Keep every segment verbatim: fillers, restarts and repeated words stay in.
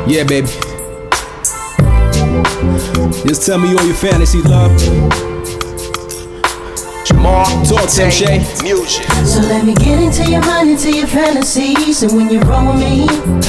Yeah, baby. Just tell me all your fantasy, love. Jamal, talk to him, Shay. Music. So let me get into your mind, into your fantasies. And when you roll with me,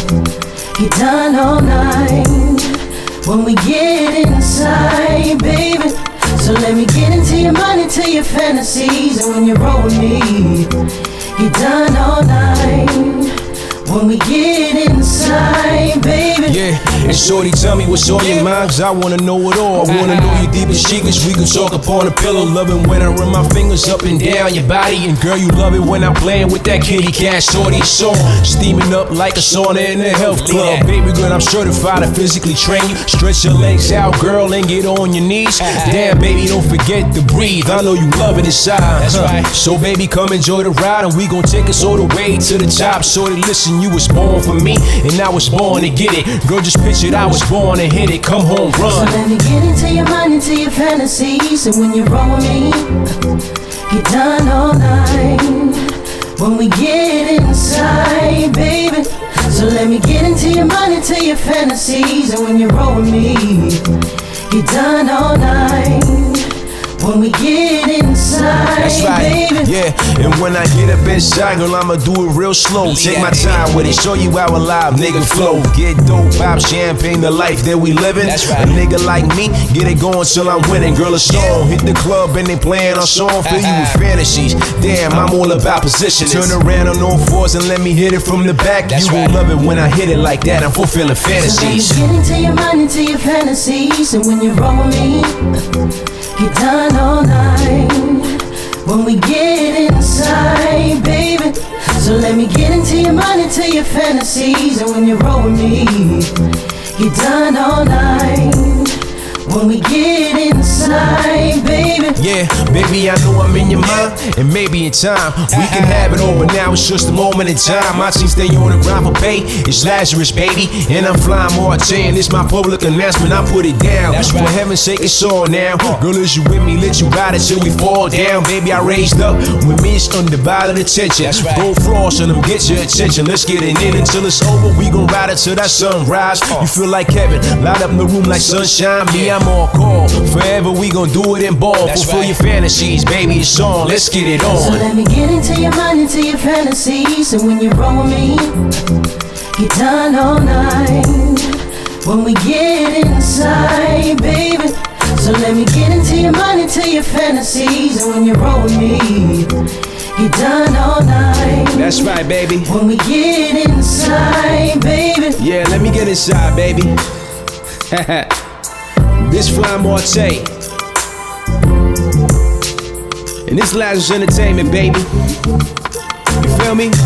get done all night. When we get inside, baby. So let me get into your mind, into your fantasies. And when you roll with me, get done all night. When we get inside, baby. Yeah, and shorty, tell me what's on your mind, cause I wanna know it all. I wanna know your deepest secrets, we can talk upon a pillow. Loving when I run my fingers up and down your body. And girl, you love it when I'm playing with that kitty cat. Shorty, it's on, steaming up like a sauna in a health club. Baby girl, I'm certified to physically train you. Stretch your legs out, girl, and get on your knees. Damn, baby, don't forget to breathe. I know you love it inside. That's right. So baby, come enjoy the ride, and we gon' take us all the way to the top. Shorty, listen, you was born for me, and I was born to get it. Girl, just picture I was born to hit it. Come home, run. So let me get into your mind, into your fantasies. And when you roll with me, get done all night. When we get inside, baby. So let me get into your mind, into your fantasies. And when you roll with me, get done all night. When we get inside, that's right, baby. Yeah, and when I get up inside, girl, I'ma do it real slow. Take my time with it, show you how a live nigga flow. Get dope, pop champagne, the life that we living. That's right. A nigga like me, get it going till I'm winning. Girl, it's on, hit the club and they playing our song. Fill you with fantasies, damn, I'm all about positioning. Turn around on all fours and let me hit it from the back. That's you gon' love it when I hit it like that, I'm fulfilling fantasies. So let me get into your mind, into your fantasies. And when you roll with me, get done all night. When we get inside, baby. So let me get into your mind, into your fantasies. And when you roll with me, get done all night. When we get inside, baby. Yeah, baby, I know I'm in your mind, and maybe in time we can have it all, but now it's just a moment in time. My team stay on the grind for pay. It's Lazarus, baby, and I'm flying more ten. It's my public announcement, I put it down. That's right. For heaven's sake, it's all now. Girl, is you with me? Let you ride it till we fall down. Baby, I raised up with me, it's undivided attention. That's right. Go frost and them get your attention. Let's get it in until it's over. We gon' ride it till that sunrise. You feel like heaven, light up the room like sunshine. Me, I'm on call. Forever we gon' do it in ball. Fulfill right. your fantasies, baby, it's on. Let's get it on. So let me get into your mind, into your fantasies. And when you roll with me, get done all night. When we get inside, baby. So let me get into your mind, into your fantasies. And when you roll with me, get done all night. That's right, baby. When we get inside, baby. Yeah, let me get inside, baby. This Fly Marte, and this Lazarus Entertainment, baby. You feel me?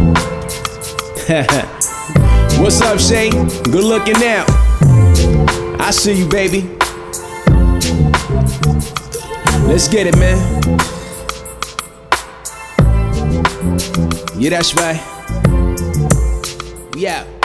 What's up, Shay? Good looking out. I see you, baby. Let's get it, man. Yeah, that's right. Yeah.